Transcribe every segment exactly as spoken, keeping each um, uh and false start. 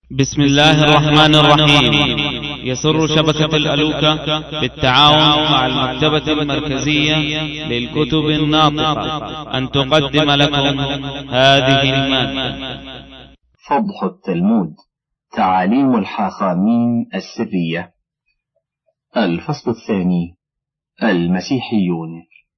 بسم الله الرحمن الرحيم. يسر شبكة الألوكة بالتعاون مع المكتبة المركزية للكتب الناطقة أن تقدم لكم هذه المادة. فضح التلمود، تعاليم الحاخامين السرية. الفصل الثاني، المسيحيون.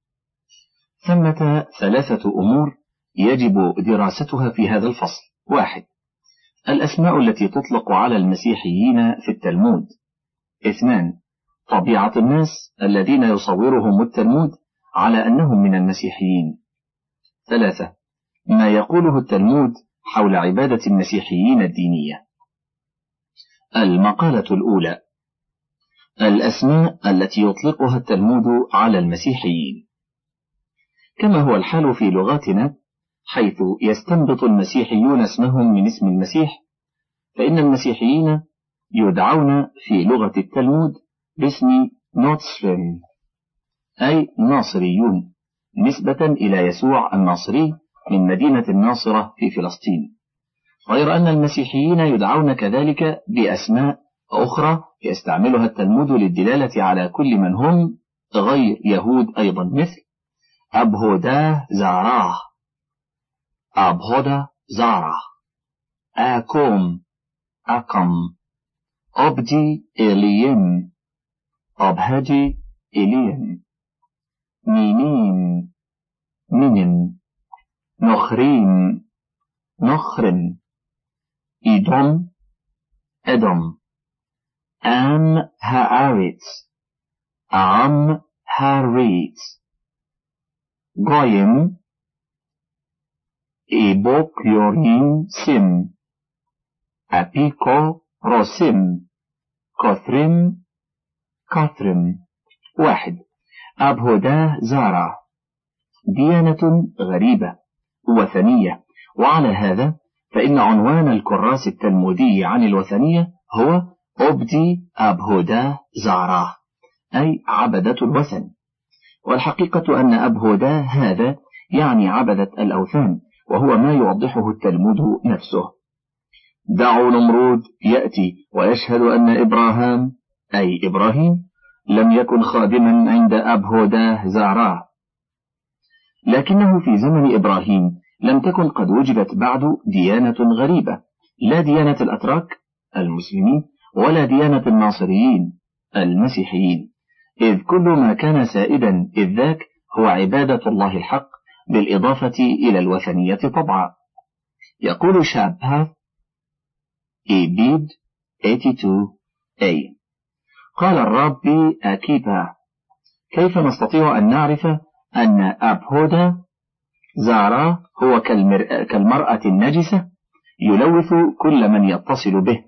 ثمة ثلاثة أمور يجب دراستها في هذا الفصل. واحد، الأسماء التي تطلق على المسيحيين في التلمود. اثنان، طبيعة الناس الذين يصورهم التلمود على أنهم من المسيحيين. ثلاثة، ما يقوله التلمود حول عبادة المسيحيين الدينية. المقالة الأولى، الأسماء التي يطلقها التلمود على المسيحيين. كما هو الحال في لغتنا، حيث يستنبط المسيحيون اسمهم من اسم المسيح، فإن المسيحيين يدعون في لغة التلمود باسم نوتسرين، أي ناصريون، نسبة إلى يسوع الناصري من مدينة الناصرة في فلسطين، غير أن المسيحيين يدعون كذلك بأسماء أخرى يستعملها التلمود للدلالة على كل من هم غير يهود أيضا، مثل أبهودا زاراه، أبهودا زارا، أكوم أكم، أبدي إليم، أبهدي إليم، مينين منن، نخرين نخرن، إدم أدم، أم هاريت أم هاريت، غايم إيبوكيورين سم، أبيكو روسم، كثرم كثرم. واحد، أبهودا زارا، ديانة غريبة وثنية، وعلى هذا فإن عنوان الكراس التلمودي عن الوثنية هو أبدي أبهودا زارا، أي عبدة الوثن. والحقيقة أن أبهودا هذا يعني عبدة الأوثان، وهو ما يوضحه التلمود نفسه. دعوا نمرود يأتي ويشهد أن إبراهام، أي إبراهيم، لم يكن خادما عند أبهودا زارا، لكنه في زمن إبراهيم لم تكن قد وجدت بعد ديانة غريبة، لا ديانة الأتراك المسلمين ولا ديانة الناصريين المسيحيين، إذ كل ما كان سائدا إذ ذاك هو عبادة الله الحق بالإضافة إلى الوثنية طبعا. يقول شابهاث إيبيد ثمانية وثمانين A، قال الرابي أكيبا: كيف نستطيع أن نعرف أن أبهودا زارا هو كالمرأة النجسة يلوث كل من يتصل به؟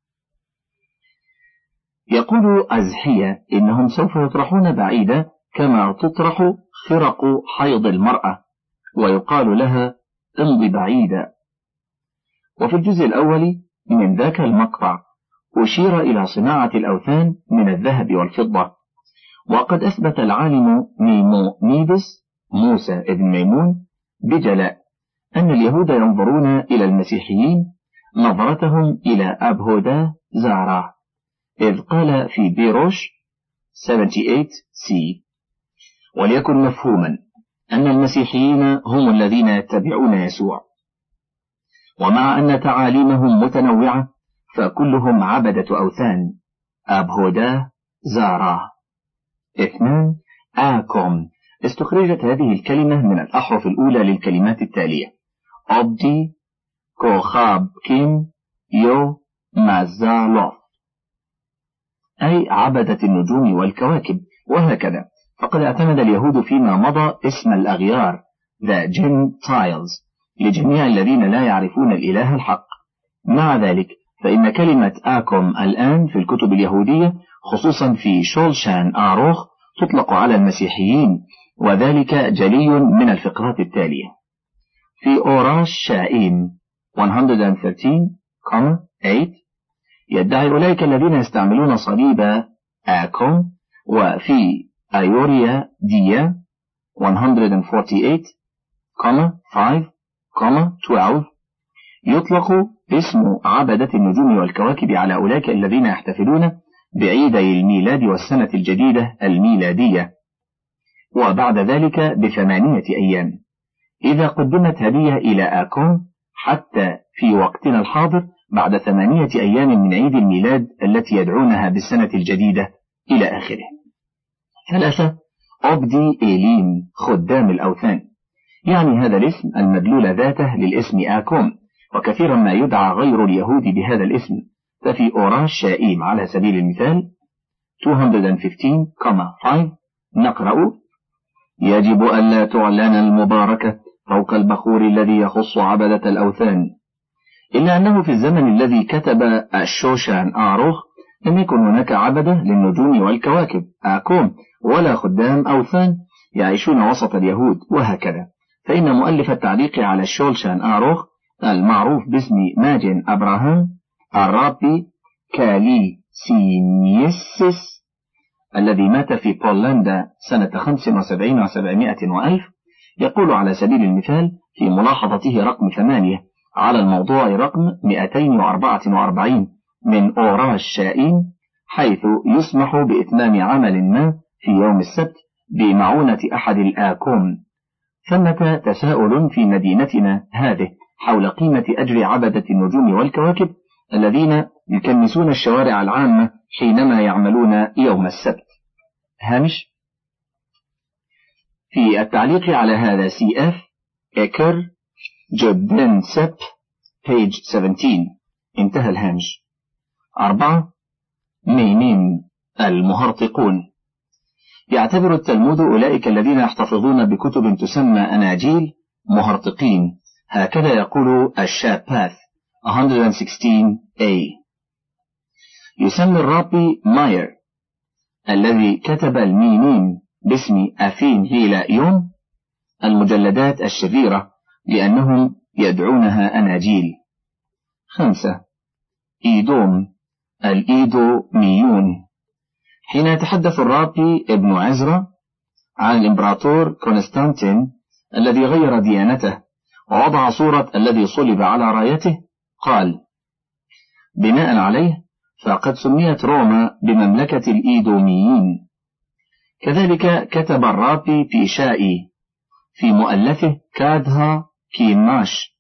يقول أزحية إنهم سوف يطرحون بعيدا كما تطرح خرق حيض المرأة، ويقال لها امضي بعيدا. وفي الجزء الأول من ذاك المقطع أشير إلى صناعة الأوثان من الذهب والفضة، وقد أثبت العالم ميمونيدس موسى ابن ميمون بجلاء أن اليهود ينظرون إلى المسيحيين نظرتهم إلى أبهودا زارا، إذ قال في بيروش ثمانية وسبعين سي: وليكن مفهوما أن المسيحيين هم الذين يتبعون يسوع، ومع أن تعاليمهم متنوعة فكلهم عبدة أوثان. أبهودا زارا. اثنان، آكم، استخرجت هذه الكلمة من الأحرف الأولى للكلمات التالية: أبدي كوخاب كيم يو مازالوف، أي عبدة النجوم والكواكب. وهكذا فقد اعتمد اليهود فيما مضى اسم الأغيار The Gentiles لجميع الذين لا يعرفون الإله الحق. مع ذلك فإن كلمة آكم الآن في الكتب اليهودية، خصوصا في شولشان آروخ، تطلق على المسيحيين، وذلك جلي من الفقرات التالية: في أوراش شائين مئة وثلاثة عشر ثمانية يدعي أولئك الذين يستعملون صليب آكم، وفي أيوريا ديا مئة وأربعة وأربعين خمسة اثنا عشر يطلق اسم عبدة النجوم والكواكب على أولئك الذين يحتفلون بعيدي الميلاد والسنة الجديدة الميلادية، وبعد ذلك بثمانية أيام. إذا قدمت هدية إلى آكون حتى في وقتنا الحاضر بعد ثمانية أيام من عيد الميلاد التي يدعونها بالسنة الجديدة إلى آخره. ثلاثة، أوبدي إيليم، خدام الأوثان، يعني هذا الاسم المدلول ذاته للاسم آكون، وكثيرا ما يدعى غير اليهود بهذا الاسم. ففي أوراش شائيم على سبيل المثال مئتين وخمسة عشر خمسة نقرأ: يجب ألا تعلن المباركة فوق البخور الذي يخص عبدة الأوثان، إلا أنه في الزمن الذي كتب الشوشان آروخ لم يكن هناك عبدة للنجوم والكواكب آكون ولا خدام أوثان يعيشون وسط اليهود، وهكذا. فإن مؤلف التعليق على الشوشان آروخ المعروف باسم ماجن أبراهام الرابي كالي سيميسس الذي مات في بولندا سنة خمس وسبعين وسبعمائة وألف يقول على سبيل المثال في ملاحظته رقم ثمانية على الموضوع رقم مئتين وأربعة وأربعين من أوراش شائين، حيث يسمح بإتمام عمل ما في يوم السبت بمعونة أحد الآكون. ثمة تساؤل في مدينتنا هذه حول قيمة أجر عبدة النجوم والكواكب الذين يكنسون الشوارع العامة حينما يعملون يوم السبت. هامش: في التعليق على هذا سي اف إكر جودن سب page سبعتاشر، انتهى الهامش. أربعة، مينين المهرطقون، يعتبر التلمود أولئك الذين يحتفظون بكتب تسمى أناجيل مهرطقين، هكذا يقول الشاباث مئة وستة عشر إيه. يسمى الرابي ماير الذي كتب المينين باسم أفين هيلا يوم المجلدات الشريرة لأنهم يدعونها أناجيل. خمسة، إيدوم الإيدوميون، حين يتحدث الرابي ابن عزرا عن الإمبراطور كونستانتين الذي غير ديانته ووضع صورة الذي صلب على رايته قال: بناء عليه فقد سميت روما بمملكة الإيدوميين. كذلك كتب الرابي بيشائي في مؤلفه كادها كيماش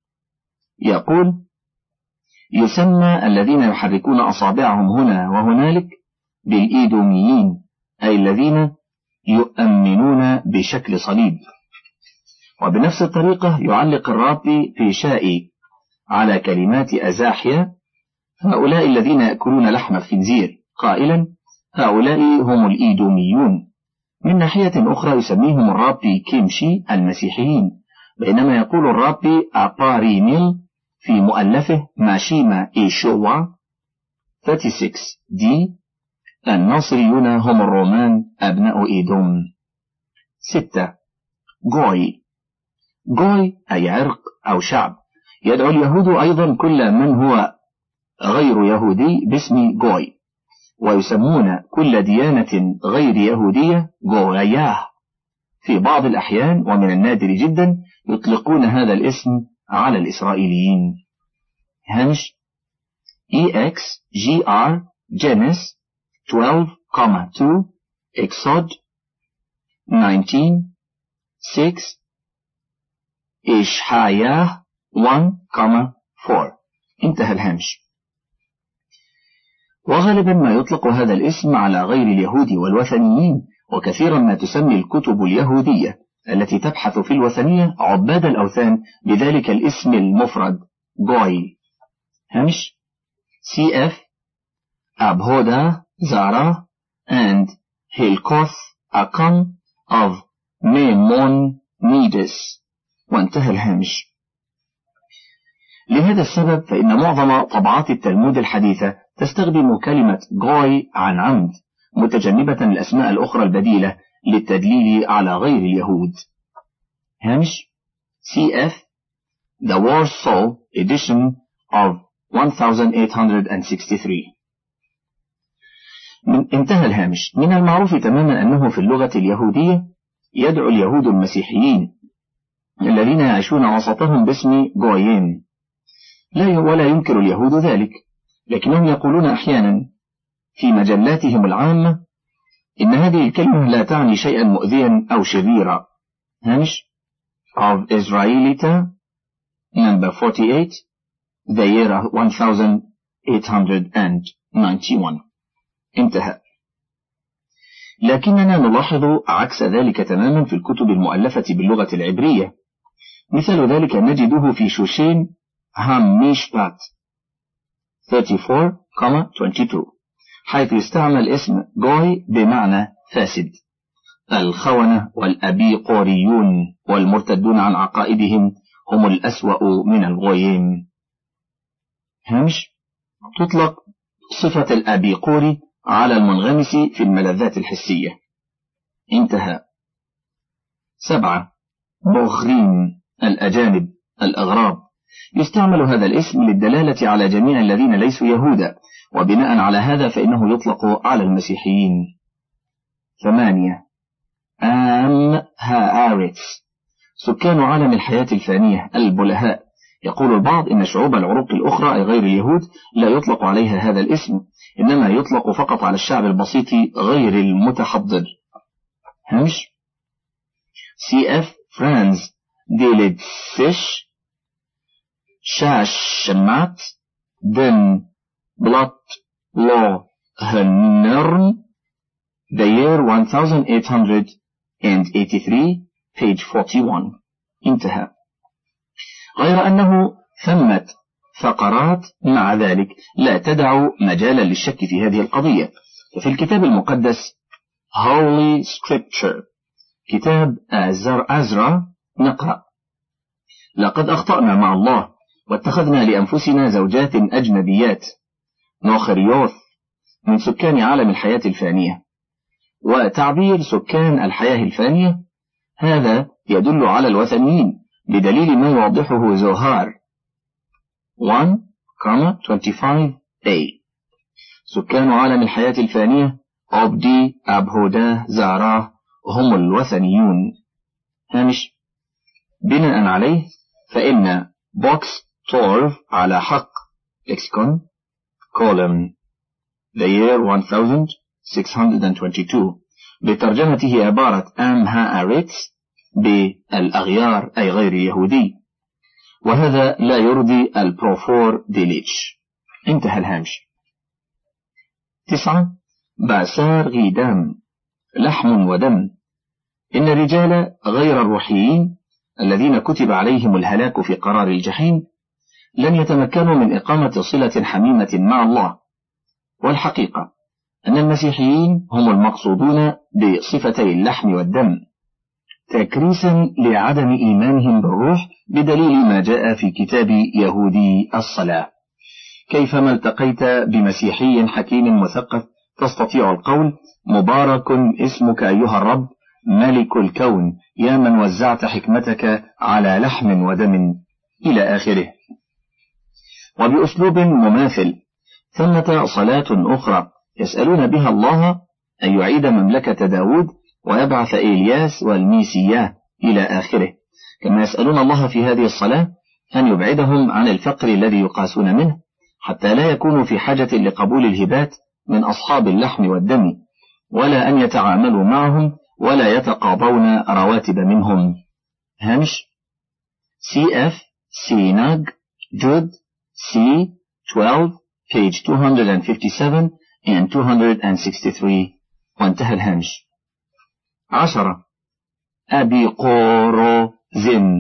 يقول: يسمى الذين يحركون أصابعهم هنا وهنالك بالإيدوميين، أي الذين يؤمنون بشكل صليب. وبنفس الطريقة يعلق الرابي بيشائي على كلمات أزاحيا: هؤلاء الذين يأكلون لحم الخنزير، قائلا: هؤلاء هم الإيدوميون. من ناحية أخرى يسميهم الرابي كيمشي المسيحيين، بينما يقول الرابي أبارينيل في مؤلفه ماشيما إيشوا ستة وثلاثين دي: الناصريون هم الرومان أبناء إيدوم. ستة، جوي، جوي أي عرق أو شعب. يدعو اليهود أيضا كل من هو غير يهودي باسم جوي، ويسمون كل ديانة غير يهودية جوياه. في بعض الأحيان ومن النادر جدا يطلقون هذا الاسم على الإسرائيليين. هامش: إي إكس جي آر جينيس اثناشر اثنين إكسود تسعة عشر ستة إشحاياه واحد أربعة. انتهى الهامش. وغالبا ما يطلق هذا الاسم على غير اليهود والوثنيين، وكثيرا ما تسمي الكتب اليهودية التي تبحث في الوثنية عباد الأوثان بذلك الاسم المفرد جوي. هامش: سي اف أبهودا زارا and Hilkoth Akan of Maimonides. وانتهى الهامش. لهذا السبب فإن معظم طبعات التلمود الحديثة تستخدم كلمة جوي عن عمد، متجنبة الأسماء الأخرى البديلة للتدليل على غير اليهود. هامش: سي اف The Warsaw Edition of ألف وثمانمائة وستة وستين. من انتهى الهامش. من المعروف تماما أنه في اللغة اليهودية يدعو اليهود المسيحيين الذين يعيشون وسطهم باسم جويين، لا ولا ينكر اليهود ذلك، لكنهم يقولون أحيانا في مجلاتهم العامة إن هذه الكلمة لا تعني شيئا مؤذيا أو شريرا. هامش of Israelita number forty-eight the year eighteen ninety-one. انتهى. لكننا نلاحظ عكس ذلك تماما في الكتب المؤلفة باللغة العبرية. مثال ذلك نجده في شوشين هام ميشبات ثلاثة وثلاثين اثنين وعشرين حيث يستعمل اسم جوي بمعنى فاسد. الخونة والأبيقوريون والمرتدون عن عقائدهم هم الأسوأ من الغويين. هامش تطلق صفة الأبيقوري على المنغمس في الملذات الحسية. انتهى. سبعة بوخرين الأجانب الأغراب. يستعمل هذا الاسم للدلالة على جميع الذين ليسوا يهودا، وبناء على هذا فإنه يطلق على المسيحيين. ثمانية آم هآرتس سكان عالم الحياة الفانية البلهاء. يقول البعض إن شعوب العروق الأخرى أي غير اليهود لا يطلق عليها هذا الاسم، إنما يطلق فقط على الشعب البسيط غير المتحضر. همش سي اف فرانز ديليد فيش شاش شمات دن بلات لو هنرم the year eighteen eighty-three page forty-one. انتهى. غير أنه ثمة فقرات مع ذلك لا تدع مجالا للشك في هذه القضية. ففي الكتاب المقدس Holy Scripture كتاب أزرا نقرأ: لقد أخطأنا مع الله واتخذنا لأنفسنا زوجات أجنبيات نوخريوث من سكان عالم الحياة الفانية. وتعبير سكان الحياة الفانية هذا يدل على الوثنيين بدليل ما يوضحه زوهار one twenty-five a. سكان عالم الحياة الفانية عبدي أبهودا زاراه هم الوثنيون. هامش بناء عليه فإن بوكس تورف على حق لكسيكون كولم the year sixteen twenty-two بترجمته عبارة أم هآرتس بالأغيار أي غير يهودي، وهذا لا يرضي البروفور ديليتش. انتهى الهامش. تسعة باسار غيدام لحم ودم. إن الرجال غير الروحيين الذين كتب عليهم الهلاك في قرار الجحيم لن يتمكنوا من إقامة صلة حميمة مع الله. والحقيقة أن المسيحيين هم المقصودون بصفتي اللحم والدم تكريسا لعدم إيمانهم بالروح بدليل ما جاء في كتاب يهودي الصلاة. كيفما التقيت بمسيحي حكيم مثقف تستطيع القول: مبارك اسمك أيها الرب ملك الكون يا من وزعت حكمتك على لحم ودم إلى آخره. وبأسلوب مماثل ثمة صلاة أخرى يسألون بها الله أن يعيد مملكة داود ويبعث إيلياس والميسياه إلى آخره، كما يسألون الله في هذه الصلاة أن يبعدهم عن الفقر الذي يقاسون منه حتى لا يكونوا في حاجة لقبول الهبات من أصحاب اللحم والدم، ولا أن يتعاملوا معهم ولا يتقاضون رواتب منهم. هامش سي اف سيناج جود سي twelve page two fifty-seven and two sixty-three. وانتهى الهامش. عشرة أبيقوروزن.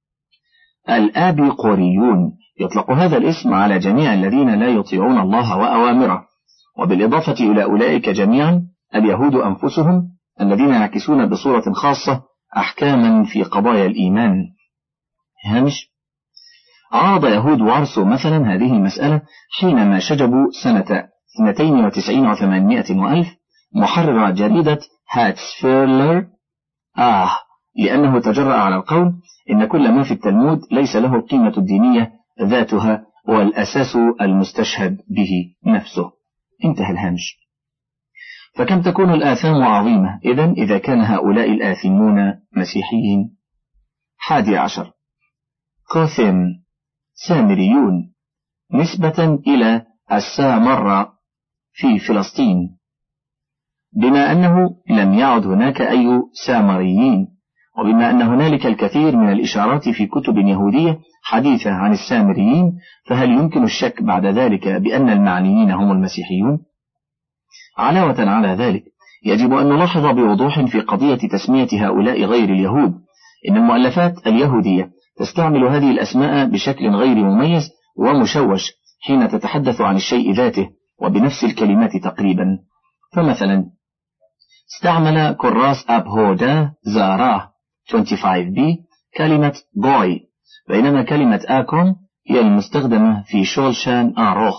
الأبيقوريون يطلق هذا الاسم على جميع الذين لا يطيعون الله وأوامره، وبالإضافة إلى أولئك جميعا اليهود أنفسهم الذين يعكسون بصورة خاصة أحكاما في قضايا الإيمان. هامش عرض يهود وارسو مثلا هذه المسألة حينما شجبوا سنة اثنتين وتسعين وثمانمائة وألف محرر جريدة هاتسفيرلر آه لأنه تجرأ على القول إن كل ما في التلمود ليس له القيمة الدينية ذاتها والأساس المستشهد به نفسه. انتهى الهامش. فكم تكون الآثام عظيمة إذن إذا كان هؤلاء الآثمون مسيحيين. حادي عشر كوثم سامريون نسبة إلى السامرة في فلسطين، بما أنه لم يعد هناك أي سامريين، وبما أن هنالك الكثير من الإشارات في كتب يهودية حديثة عن السامريين، فهل يمكن الشك بعد ذلك بأن المعنيين هم المسيحيون؟ علاوة على ذلك يجب أن نلاحظ بوضوح في قضية تسمية هؤلاء غير اليهود إن المؤلفات اليهودية تستعمل هذه الأسماء بشكل غير مميز ومشوش حين تتحدث عن الشيء ذاته وبنفس الكلمات تقريبا. فمثلا استعمل كراس أبهودا زاراه خمسة وعشرين بي كلمة بوي، بينما كلمة آكون هي المستخدمة في شولشان آروخ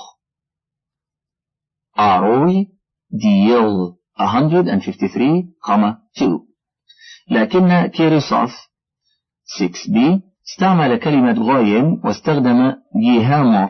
آروي ديل مئة وخمسة وثلاثين فاصلة اثنين، لكن كيريسوف ستة بي استعمل كلمة غويم واستخدم جيهاموت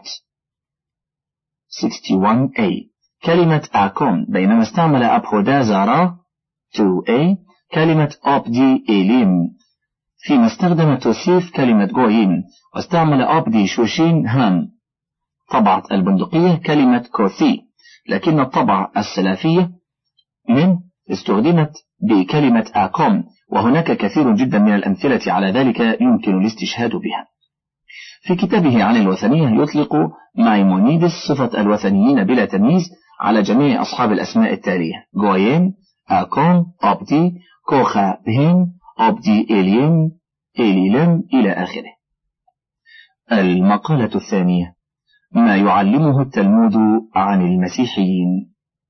واحد وستين إيه كلمة آكون، بينما استعمل أبهودا زاراه اثنين إيه كلمة أبدي إليم، فيما استخدم توسيف كلمة غويم واستعمل أبدي شوشين هان. طبعة البندقية كلمة كوثي، لكن الطبعة السلافية من استخدمت بكلمة آكون، وهناك كثير جدا من الأمثلة على ذلك يمكن الاستشهاد بها. في كتابه عن الوثنية يطلق مايمونيدس صفة الوثنيين بلا تمييز على جميع أصحاب الأسماء التالية: غويم، آكون، أبدي، كوخا بهم، أبدي إليم، إليلم إلى آخره. المقالة الثانية: ما يعلمه التلمود عن المسيحيين.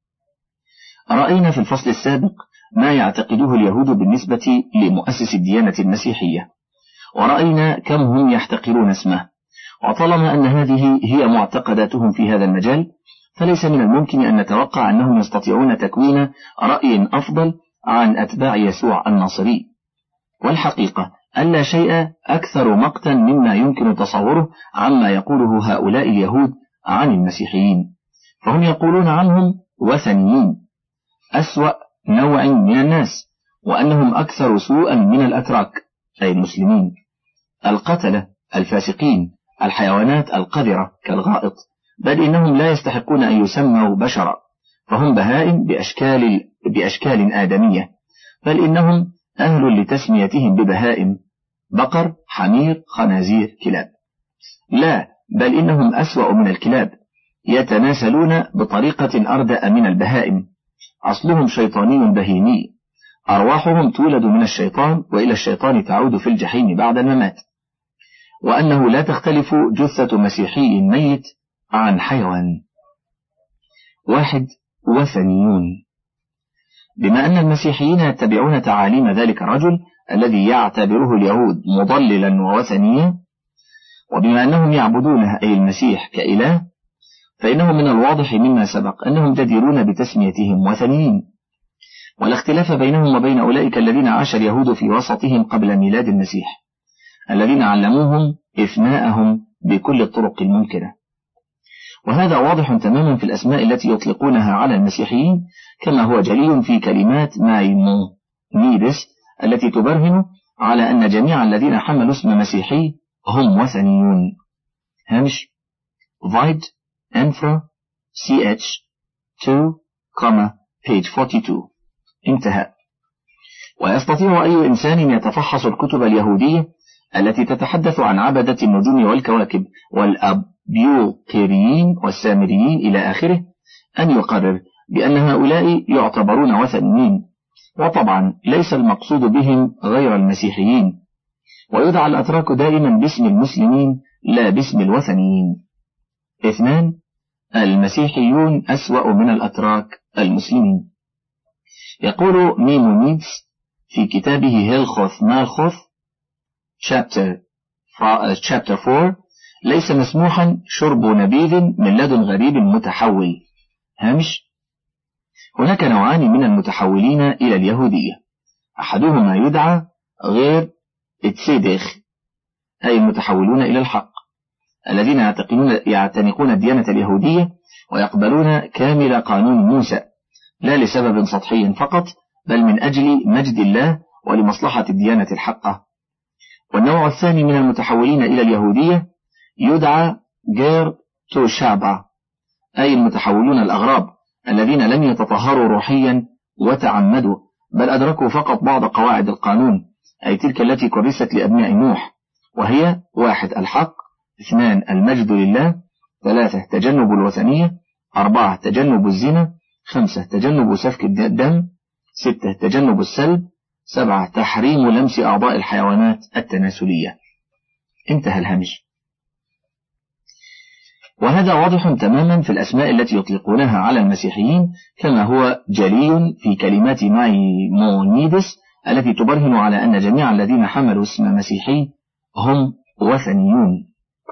رأينا في الفصل السابق ما يعتقده اليهود بالنسبة لمؤسس الديانة المسيحية، ورأينا كم هم يحتقرون اسمه، وطالما أن هذه هي معتقداتهم في هذا المجال فليس من الممكن أن نتوقع أنهم يستطيعون تكوين رأي أفضل عن أتباع يسوع الناصري. والحقيقة أن لا شيء أكثر مقتا مما يمكن تصوره عما يقوله هؤلاء اليهود عن المسيحيين، فهم يقولون عنهم وثنيين، أسوأ نوع من الناس، وأنهم أكثر سوءا من الأتراك أي المسلمين، القتلة، الفاسقين، الحيوانات القذرة كالغائط، بل إنهم لا يستحقون أن يسموا بشرا، فهم بهائم بأشكال, بأشكال آدمية، بل إنهم أهل لتسميتهم ببهائم، بقر، حمير، خنازير، كلاب. لا، بل إنهم أسوأ من الكلاب، يتناسلون بطريقة أردأ من البهائم، أصلهم شيطاني بهيمي، أرواحهم تولد من الشيطان وإلى الشيطان تعود في الجحيم بعد الممات، وأنه لا تختلف جثة مسيحي ميت عن حيوان. واحد: وثنيون. بما أن المسيحيين يتبعون تعاليم ذلك الرجل الذي يعتبره اليهود مضللا ووثنيا، وبما أنهم يعبدونه أي المسيح كإله، فإنه من الواضح مما سبق أنهم جديرون بتسميتهم وثنيين، ولا اختلاف بينهم وبين أولئك الذين عاش اليهود في وسطهم قبل ميلاد المسيح، الذين علموهم إفناءهم بكل الطرق الممكنة. وهذا واضح تماما في الأسماء التي يطلقونها على المسيحيين، كما هو جلي في كلمات مايمونيدس التي تبرهن على أن جميع الذين حملوا اسم مسيحي هم وثنيون. هامش فايد انفرا سي اتش اثنين page اثنين وأربعين انتهى. ويستطيع أي إنسان يتفحص الكتب اليهودية التي تتحدث عن عبدة النجوم والكواكب والأبيوقيريين والسامريين إلى آخره أن يقرر بأن هؤلاء يعتبرون وثنيين، وطبعا ليس المقصود بهم غير المسيحيين، ويدعى الأتراك دائما باسم المسلمين لا باسم الوثنيين. اثنان: المسيحيون أسوأ من الأتراك المسلمين. يقول ميمونيدس في كتابه هيلخوث مالخوث chapter أربعة: ليس مسموحا شرب نبيذ من لدن غريب متحول. هامش: هناك نوعان من المتحولين إلى اليهودية، أحدهما يدعى غير اتسيدخ أي المتحولون إلى الحق، الذين يعتنقون الديانة اليهودية ويقبلون كامل قانون موسى، لا لسبب سطحي فقط، بل من أجل مجد الله ولمصلحة الديانة الحقة. والنوع الثاني من المتحولين إلى اليهودية يدعى غير توشابا، أي المتحولون الأغراب الذين لم يتطهروا روحيا وتعمدوا، بل أدركوا فقط بعض قواعد القانون، أي تلك التي كرست لأبناء نوح، وهي: واحد الحق، اثنان المجد لله، ثلاثة تجنب الوثنية، أربعة تجنب الزنا، خمسة تجنب سفك الدم، ستة تجنب السلب، سبعة تحريم لمس أعضاء الحيوانات التناسلية. انتهى الهامش. وهذا واضح تماما في الأسماء التي يطلقونها على المسيحيين، كما هو جلي في كلمات مايمونيدس التي تبرهن على أن جميع الذين حملوا اسم مسيحي هم وثنيون.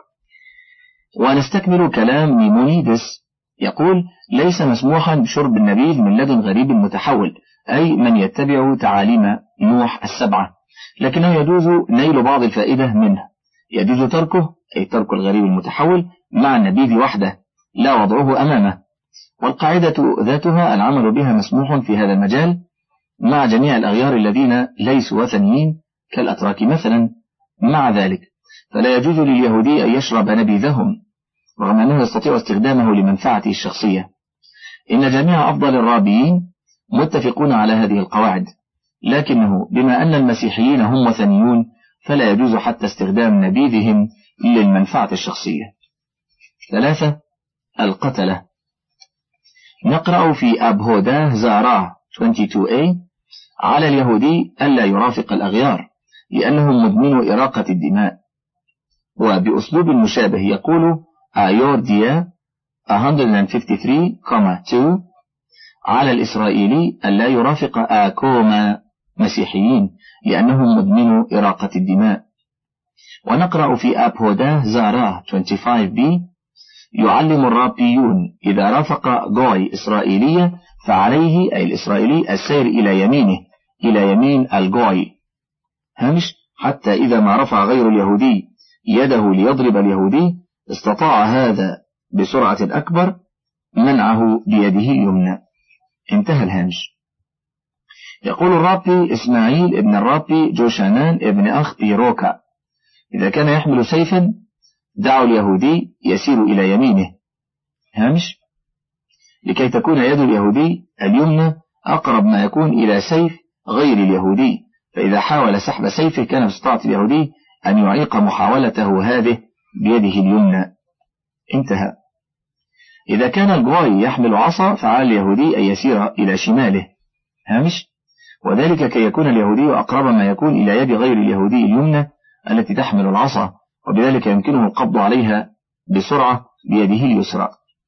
ونستكمل كلام ميمونيدس، يقول: ليس مسموحا بشرب النبيذ من لدن غريب متحول، أي من يتبع تعاليم نوح السبعة، لكنه يجوز نيل بعض الفائدة منه. يجوز تركه، أي ترك الغريب المتحول، مع النبيذ وحده، لا وضعه أمامه. والقاعدة ذاتها العمل بها مسموح في هذا المجال مع جميع الأغيار الذين ليسوا وثنيين كالأتراك مثلا. مع ذلك فلا يجوز لليهودي أن يشرب نبيذهم، رغم أنه يستطيع استخدامه لمنفعته الشخصية. إن جميع أفضل الرابيين متفقون على هذه القواعد، لكنه بما أن المسيحيين هم وثنيون فلا يجوز حتى استخدام نبيذهم للمنفعة الشخصية. ثلاثة القتلة. نقرأ في أبهودا زاراه اثنين وعشرين إيه: على اليهودي ألا يرافق الأغيار لأنهم مدمنوا إراقة الدماء. وبأسلوب مشابه يقول أيورديا مئة وخمسة وخمسين اثنين: على الإسرائيلي ألا يرافق آكوما مسيحيين لأنهم مدمنوا إراقة الدماء. ونقرأ في أبهودا زاراه خمسة وعشرين بي: يعلم الرابيون إذا رافق جوي إسرائيلية فعليه أي الإسرائيلي السير إلى يمينه، إلى يمين الجوي. هامش: حتى إذا ما رفع غير اليهودي يده ليضرب اليهودي استطاع هذا بسرعة أكبر منعه بيده اليمنى. انتهى الهامش. يقول الرابي إسماعيل ابن الرابي جوشانان ابن أخ بيروكا: إذا كان يحمل سيفا دعوا اليهودي يسير إلى يمينه. هامش: لكي تكون يد اليهودي اليمنى أقرب ما يكون إلى سيف غير اليهودي، فإذا حاول سحب سيفه كان باستطاعة اليهودي أن يعيق محاولته هذه بيده اليمنى. انتهى. إذا كان الجوي يحمل عصا فعلى اليهودي أن يسير إلى شماله. هامش: وذلك كي يكون اليهودي أقرب ما يكون إلى يد غير اليهودي اليمنى التي تحمل العصا، وبذلك يمكنه القبض عليها بسرعة بيده اليسرى.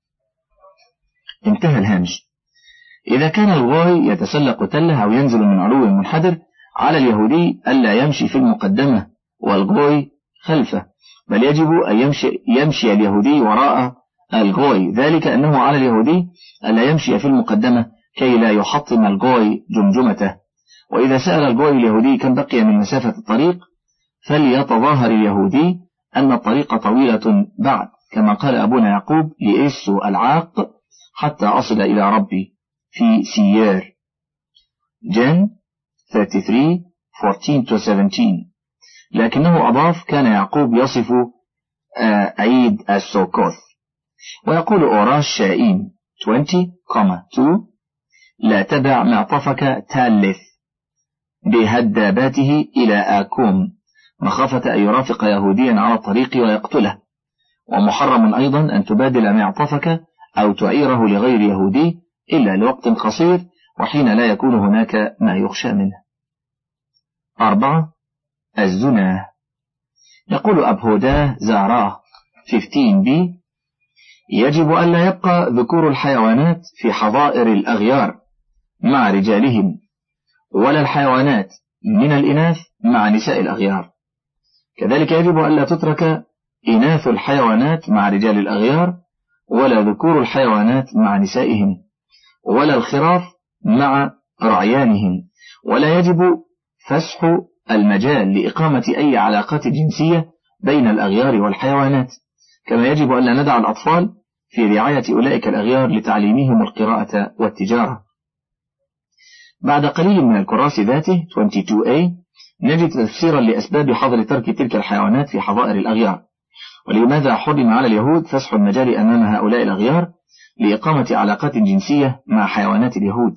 انتهى الهامش. إذا كان الغاي يتسلق تله أو ينزل من علو منحدر على اليهودي ألا يمشي في المقدمة والغاي خلفه، بل يجب أن يمشي, يمشي اليهودي وراء الغاي، ذلك أنه على اليهودي ألا يمشي في المقدمة كي لا يحطم الغاي جمجمته. وإذا سأل الغاي اليهودي كم بقي من مسافة الطريق فليتظاهر اليهودي أن الطريق طويلة بعد، كما قال أبونا يعقوب لإيسو العاق: حتى أصل إلى ربي في سيير. جن ثلاثة وثلاثين أربعة عشر سبعتاشر. لكنه أضاف: كان يعقوب يصف عيد السوكوث. ويقول أوراش شائين عشرين اثنين: لا تدع معطفك تالث بهداباته إلى آكوم مخافة أن يرافق يهوديا على الطريق ويقتله. ومحرم أيضا أن تبادل معطفك أو تعيره لغير يهودي إلا لوقت قصير وحين لا يكون هناك ما يخشى منه. أربعة الزنا. يقول أبهودا زاراه خمسة عشر بي: يجب أن لا يبقى ذكور الحيوانات في حظائر الأغيار مع رجالهم، ولا الحيوانات من الإناث مع نساء الأغيار. كذلك يجب أن لا تترك إناث الحيوانات مع رجال الأغيار، ولا ذكور الحيوانات مع نسائهم، ولا الخراف مع رعيانهم. ولا يجب فسح المجال لإقامة أي علاقات جنسية بين الأغيار والحيوانات، كما يجب أن لا ندع الأطفال في رعاية أولئك الأغيار لتعليمهم القراءة والتجارة. بعد قليل من الكراس ذاته اثنين وعشرين إيه نجد تفسيرا لأسباب حظر ترك تلك الحيوانات في حظائر الأغيار. ولماذا حرم على اليهود فسح المجال أمام هؤلاء الأغيار لإقامة علاقات جنسية مع حيوانات اليهود؟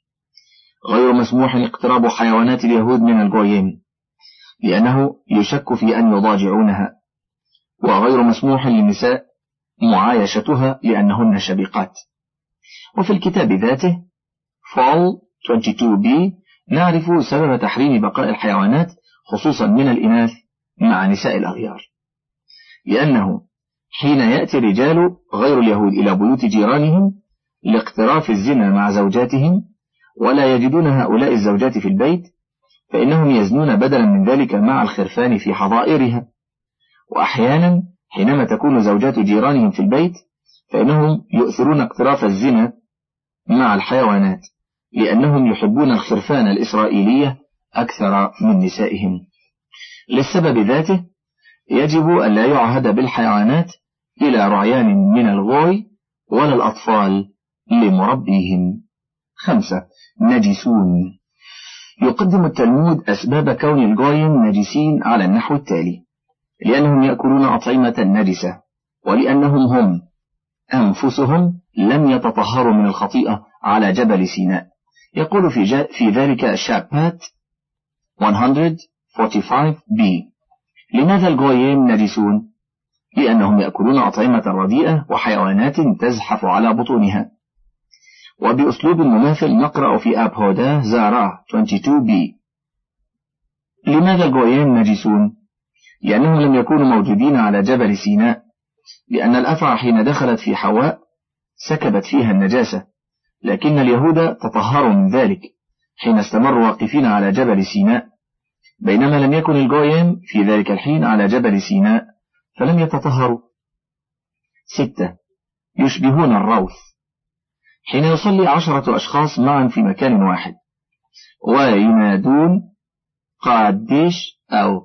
غير مسموح اقتراب حيوانات اليهود من الغويين لأنه يشك في أن يضاجعونها، وغير مسموح للنساء معايشتها لأنهن شبيقات. وفي الكتاب ذاته فول اثنين وعشرين بي نعرف سبب تحريم بقاء الحيوانات خصوصا من الإناث مع نساء الأغيار، لأنه حين يأتي الرجال غير اليهود إلى بيوت جيرانهم لاقتراف الزنا مع زوجاتهم ولا يجدون هؤلاء الزوجات في البيت، فإنهم يزنون بدلا من ذلك مع الخرفان في حظائرها. وأحيانا حينما تكون زوجات جيرانهم في البيت فإنهم يؤثرون اقتراف الزنا مع الحيوانات لأنهم يحبون الخرفان الإسرائيلية أكثر من نسائهم. للسبب ذاته يجب أن لا يعهد بالحيوانات إلى رعيان من الغوي ولا الأطفال لمربيهم. خمسة. نجسون. يقدم التلمود أسباب كون الغويين نجسين على النحو التالي: لأنهم يأكلون أطعمة نجسة، ولأنهم هم أنفسهم لم يتطهروا من الخطيئة على جبل سيناء. يقول في, في ذلك شابات مئة وخمسة وأربعين بي: لماذا الغويين نجسون؟ لأنهم يأكلون أطعمة رديئة وحيوانات تزحف على بطونها. وبأسلوب مماثل نقرأ في أبهودا زاراه اثنين وعشرين بي: لماذا الغويين نجسون؟ لأنهم لم يكونوا موجودين على جبل سيناء، لأن الأفعى حين دخلت في حواء سكبت فيها النجاسة، لكن اليهود تطهروا من ذلك حين استمروا واقفين على جبل سيناء، بينما لم يكن الغويين في ذلك الحين على جبل سيناء فلم يتطهروا. ستة. يشبهون الروث. حين يصلي عشرة أشخاص معا في مكان واحد وينادون قاديش أو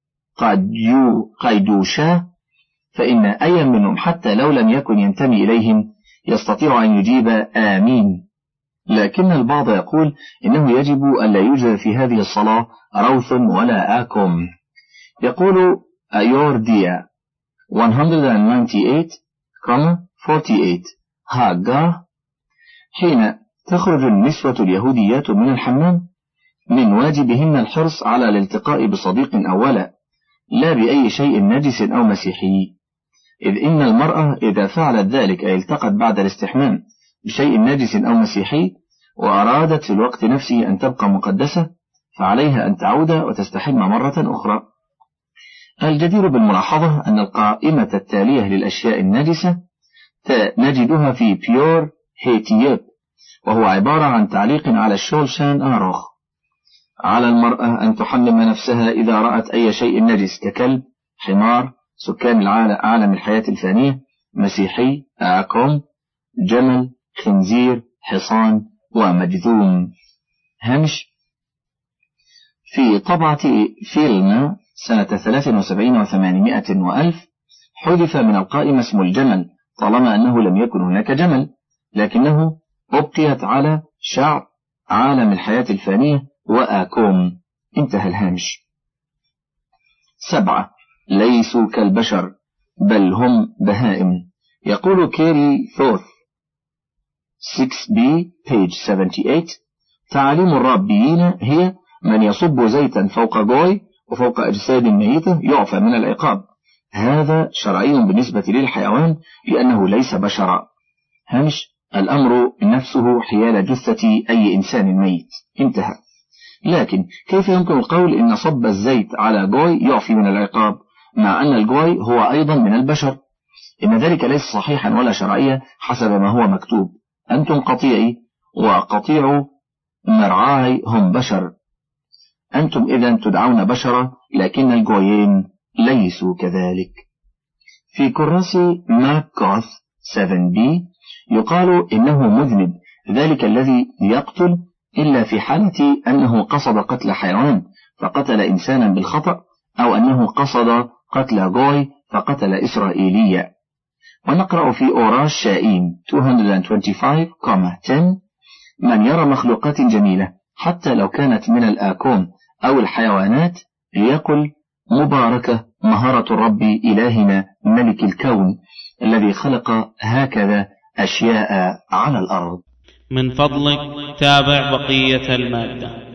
قاديو قيدوشا، فإن أي منهم حتى لو لم يكن ينتمي إليهم يستطيع أن يجيب آمين، لكن البعض يقول إنه يجب أن لا يوجد في هذه الصلاة روث ولا آكم. يقول أيورديا مئة وثمانية وتسعين أربعة وأربعين هاجا: حين تخرج النسوة اليهوديات من الحمام من واجبهن الحرص على الالتقاء بصديق أولا، لا بأي شيء نجس أو مسيحي، إذ إن المرأة إذا فعلت ذلك أي التقت بعد الاستحمام بشيء نجس أو مسيحي وأرادت في الوقت نفسه أن تبقى مقدسة فعليها أن تعود وتستحم مرة أخرى. الجدير بالملاحظة أن القائمة التالية للأشياء النجسة نجدها في بيور هيتيب، وهو عبارة عن تعليق على الشولشان آروخ: على المرأة أن تحمم نفسها إذا رأت أي شيء نجس ككلب، حمار، سكان العالم الحياة الفانية، مسيحي، آكم، جمل، خنزير، حصان، ومجذوم. هامش: في طبعة فيلم سنة ثلاث وسبعين وثمانمائة وألف حذف من القائمة اسم الجمل طالما أنه لم يكن هناك جمل، لكنه أبقيت على شعب عالم الحياة الفانية وآكم. انتهى الهامش. سبعة. ليسوا كالبشر بل هم بهائم. يقول كيري ثوث ستة بي page ثمانية وسبعين: تعاليم الرابيين هي من يصب زيتا فوق جوي وفوق أجساد ميتة يعفى من العقاب. هذا شرعي بالنسبة للحيوان لأنه ليس بشرا. هامش: الأمر نفسه حيال جثة أي إنسان ميت. انتهى. لكن كيف يمكن القول إن صب الزيت على جوي يعفي من العقاب مع أن الجوي هو أيضا من البشر؟ إن ذلك ليس صحيحا ولا شرعيا حسب ما هو مكتوب: أنتم قطيعي وقطيع مرعاي هم بشر. أنتم إذن تدعون بشرا لكن الجويين ليسوا كذلك. في كراسي ماكوث سبعة بي يقال إنه مذنب ذلك الذي يقتل إلا في حالة أنه قصد قتل حيوان فقتل إنسانا بالخطأ، أو أنه قصد قتل جوي فقتل إسرائيليا. ونقرأ في أوراش شائين مئتين وخمسة وعشرين عشرة: من يرى مخلوقات جميلة حتى لو كانت من الآكوم أو الحيوانات ليقل مباركة مهارة الرب إلهنا ملك الكون الذي خلق هكذا أشياء على الأرض. من فضلك تابع بقية المادة.